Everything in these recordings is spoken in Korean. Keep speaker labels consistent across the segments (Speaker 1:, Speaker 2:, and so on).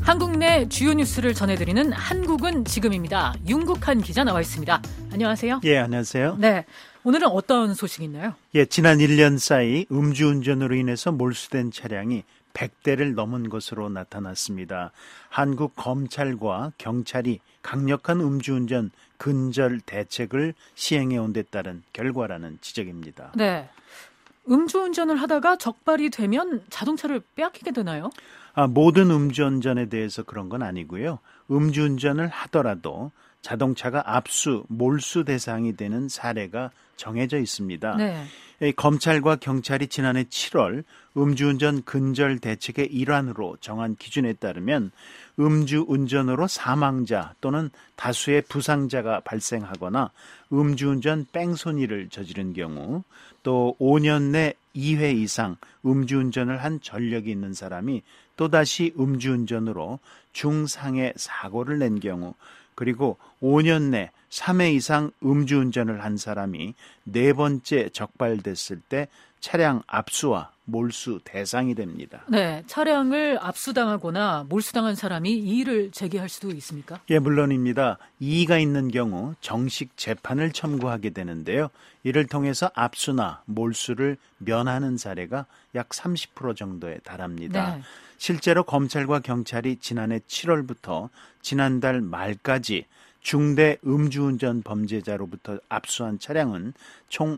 Speaker 1: 한국 내 주요 뉴스를 전해드리는 한국은 지금입니다. 윤국한 기자 나와 있습니다. 안녕하세요.
Speaker 2: 예, 안녕하세요.
Speaker 1: 네, 오늘은 어떤 소식이 있나요?
Speaker 2: 예, 지난 1년 사이 음주운전으로 인해서 몰수된 차량이 100대를 넘은 것으로 나타났습니다. 한국 검찰과 경찰이 강력한 음주운전 근절 대책을 시행해 온 데 따른 결과라는 지적입니다.
Speaker 1: 네, 음주운전을 하다가 적발이 되면 자동차를 빼앗기게 되나요?
Speaker 2: 모든 음주운전에 대해서 그런 건 아니고요. 음주운전을 하더라도 자동차가 압수, 몰수 대상이 되는 사례가 정해져 있습니다.
Speaker 1: 네.
Speaker 2: 검찰과 경찰이 지난해 7월 음주운전 근절 대책의 일환으로 정한 기준에 따르면 음주운전으로 사망자 또는 다수의 부상자가 발생하거나 음주운전 뺑소니를 저지른 경우 또 5년 내 2회 이상 음주운전을 한 전력이 있는 사람이 또다시 음주운전으로 중상해 사고를 낸 경우 그리고 5년 내 3회 이상 음주운전을 한 사람이 4번째 적발됐을 때 차량 압수와 몰수 대상이 됩니다.
Speaker 1: 네, 차량을 압수당하거나 몰수당한 사람이 이의를 제기할 수도 있습니까?
Speaker 2: 예, 물론입니다. 이의가 있는 경우 정식 재판을 첨부하게 되는데요. 이를 통해서 압수나 몰수를 면하는 사례가 약 30% 정도에 달합니다.
Speaker 1: 네.
Speaker 2: 실제로 검찰과 경찰이 지난해 7월부터 지난달 말까지 중대 음주운전 범죄자로부터 압수한 차량은 총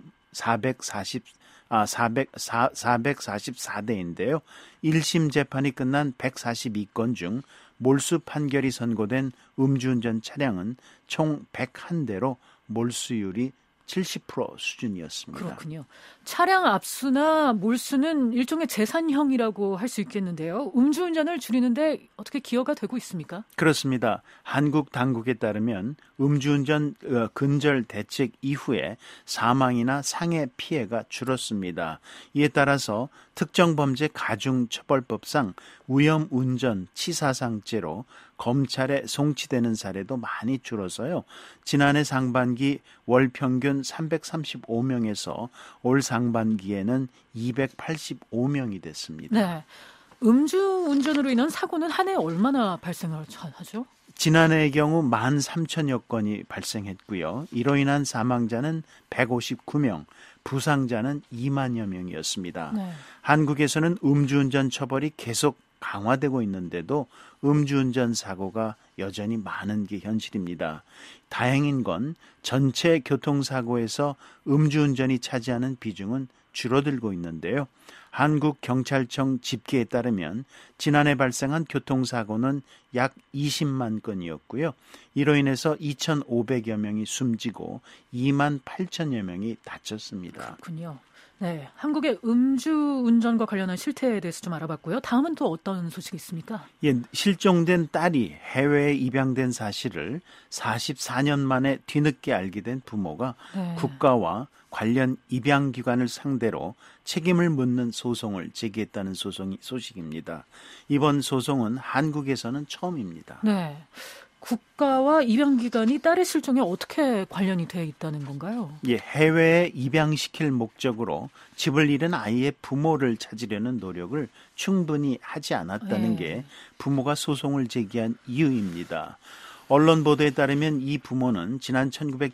Speaker 2: 444대인데요. 1심 재판이 끝난 142건 중 몰수 판결이 선고된 음주운전 차량은 총 101대로 몰수율이 70% 수준이었습니다.
Speaker 1: 그렇군요. 차량 압수나 몰수는 일종의 재산형이라고 할 수 있겠는데요. 음주운전을 줄이는데 어떻게 기여가 되고 있습니까?
Speaker 2: 그렇습니다. 한국 당국에 따르면 음주운전 근절 대책 이후에 사망이나 상해 피해가 줄었습니다. 이에 따라서 특정범죄 가중처벌법상 위험운전 치사상죄로 검찰에 송치되는 사례도 많이 줄어서요. 지난해 상반기 월 평균 335명에서 올 상반기에는 285명이 됐습니다.
Speaker 1: 네, 음주운전으로 인한 사고는 한 해에 얼마나 발생을 하죠?
Speaker 2: 지난해의 경우 13,000여 건이 발생했고요. 이로 인한 사망자는 159명, 부상자는 2만여 명이었습니다.
Speaker 1: 네.
Speaker 2: 한국에서는 음주운전 처벌이 계속 강화되고 있는데도 음주운전 사고가 여전히 많은 게 현실입니다. 다행인 건 전체 교통사고에서 음주운전이 차지하는 비중은 줄어들고 있는데요. 한국경찰청 집계에 따르면 지난해 발생한 교통사고는 약 20만 건이었고요. 이로 인해서 2,500여 명이 숨지고 2만 8천여 명이 다쳤습니다.
Speaker 1: 그렇군요. 네, 한국의 음주운전과 관련한 실태에 대해서 좀 알아봤고요. 다음은 또 어떤 소식이 있습니까?
Speaker 2: 예, 실종된 딸이 해외에 입양된 사실을 44년 만에 뒤늦게 알게 된 부모가
Speaker 1: 네.
Speaker 2: 국가와 관련 입양기관을 상대로 책임을 묻는 소송을 제기했다는 소식입니다. 이번 소송은 한국에서는 처음입니다.
Speaker 1: 네, 국가와 입양기관이 딸의 실종에 어떻게 관련이 되어 있다는 건가요?
Speaker 2: 예, 해외에 입양시킬 목적으로 집을 잃은 아이의 부모를 찾으려는 노력을 충분히 하지 않았다는 게 부모가 소송을 제기한 이유입니다. 언론 보도에 따르면 이 부모는 지난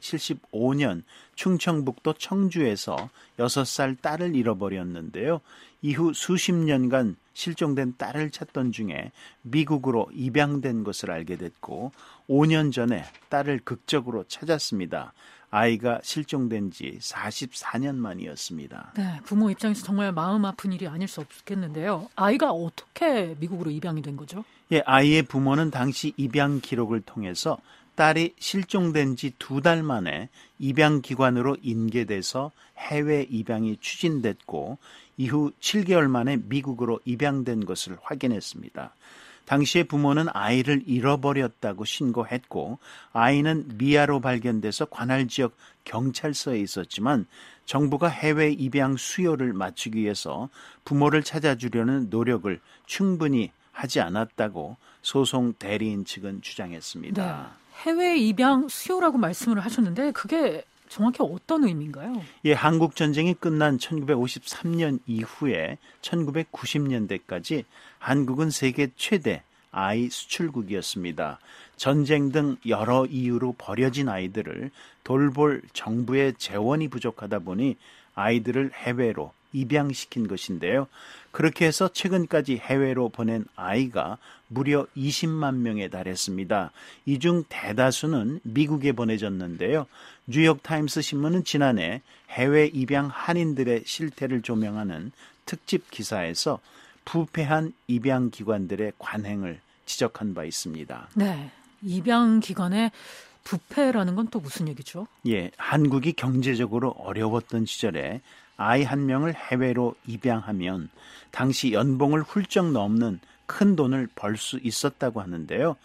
Speaker 2: 1975년 충청북도 청주에서 6살 딸을 잃어버렸는데요. 이후 수십 년간 실종된 딸을 찾던 중에 미국으로 입양된 것을 알게 됐고 5년 전에 딸을 극적으로 찾았습니다. 아이가 실종된 지 44년 만이었습니다.
Speaker 1: 네, 부모 입장에서 정말 마음 아픈 일이 아닐 수 없겠는데요. 아이가 어떻게 미국으로 입양이 된 거죠?
Speaker 2: 예, 아이의 부모는 당시 입양 기록을 통해서 딸이 실종된 지 2달 만에 입양기관으로 인계돼서 해외 입양이 추진됐고 이후 7개월 만에 미국으로 입양된 것을 확인했습니다. 당시에 부모는 아이를 잃어버렸다고 신고했고 아이는 미아로 발견돼서 관할 지역 경찰서에 있었지만 정부가 해외 입양 수요를 맞추기 위해서 부모를 찾아주려는 노력을 충분히 하지 않았다고 소송 대리인 측은 주장했습니다.
Speaker 1: 네, 해외 입양 수요라고 말씀을 하셨는데 그게 정확히 어떤 의미인가요?
Speaker 2: 예, 한국 전쟁이 끝난 1953년 이후에 1990년대까지 한국은 세계 최대 아이 수출국이었습니다. 전쟁 등 여러 이유로 버려진 아이들을 돌볼 정부의 재원이 부족하다 보니 아이들을 해외로 입양시킨 것인데요. 그렇게 해서 최근까지 해외로 보낸 아이가 무려 20만 명에 달했습니다. 이 중 대다수는 미국에 보내졌는데요. 뉴욕타임스 신문은 지난해 해외 입양 한인들의 실태를 조명하는 특집 기사에서 부패한 입양기관들의 관행을 지적한 바 있습니다.
Speaker 1: 네, 입양기관의 부패라는 건 또 무슨 얘기죠?
Speaker 2: 예, 한국이 경제적으로 어려웠던 시절에 아이 한 명을 해외로 입양하면 당시 연봉을 훌쩍 넘는 큰 돈을 벌 수 있었다고 하는데요.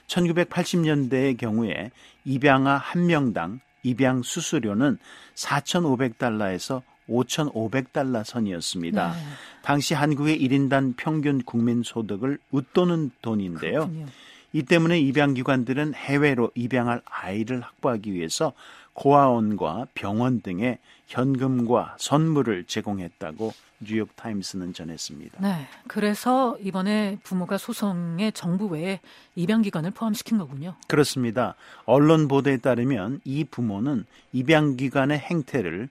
Speaker 2: 1980년대의 경우에 입양아 한 명당 입양 수수료는 4,500달러에서 5,500달러 선이었습니다.
Speaker 1: 네.
Speaker 2: 당시 한국의 1인당 평균 국민 소득을 웃도는 돈인데요.
Speaker 1: 그렇군요.
Speaker 2: 이 때문에 입양기관들은 해외로 입양할 아이를 확보하기 위해서 고아원과 병원 등의 현금과 선물을 제공했다고 뉴욕타임스는 전했습니다.
Speaker 1: 네, 그래서 이번에 부모가 소송에 정부 외에 입양기관을 포함시킨 거군요.
Speaker 2: 그렇습니다. 언론 보도에 따르면 이 부모는 입양기관의 행태를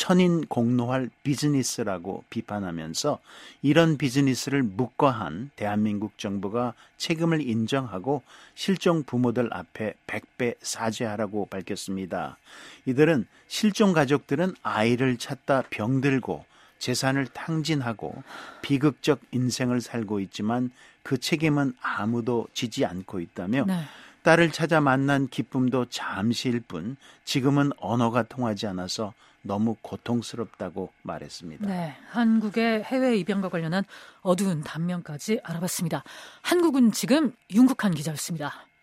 Speaker 2: 천인공노할 비즈니스라고 비판하면서 이런 비즈니스를 묵과한 대한민국 정부가 책임을 인정하고 실종 부모들 앞에 100배 사죄하라고 밝혔습니다. 이들은 실종 가족들은 아이를 찾다 병들고 재산을 탕진하고 비극적 인생을 살고 있지만 그 책임은 아무도 지지 않고 있다며
Speaker 1: 네.
Speaker 2: 딸을 찾아 만난 기쁨도 잠시일 뿐 지금은 언어가 통하지 않아서 너무 고통스럽다고 말했습니다.
Speaker 1: 네, 한국의 해외 입양과 관련한 어두운 단면까지 알아봤습니다. 한국은 지금 윤국한 기자였습니다.